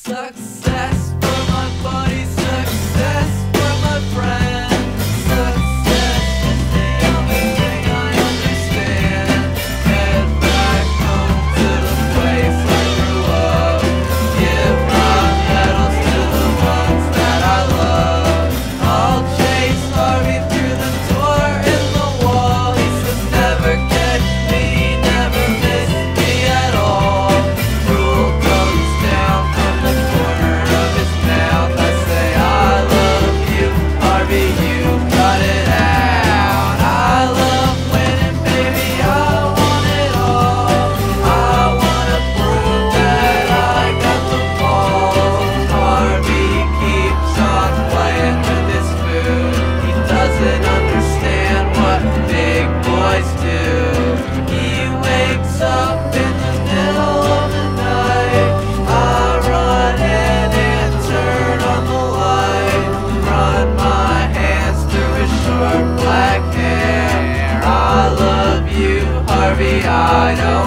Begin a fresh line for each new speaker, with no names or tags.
Success for my buddy, success for my friend. Success is the only thing I understand. Head back home to the place I grew up. Give my medals to the ones that I love. I'll chase Harvey through the door in the wall. He says never catch me, never miss me at all. Rule comes down from the corner of his mouth. I say I love you, Harvey, you got it out. I love winning, baby, I want it all. I wanna prove that I got the ball. Harvey keeps on playing with his food. He doesn't understand what big boys do. He wakes up in the middle of the night. I run in and turn on the light. Run my hands through his short black hair. I love you, Harvey, I know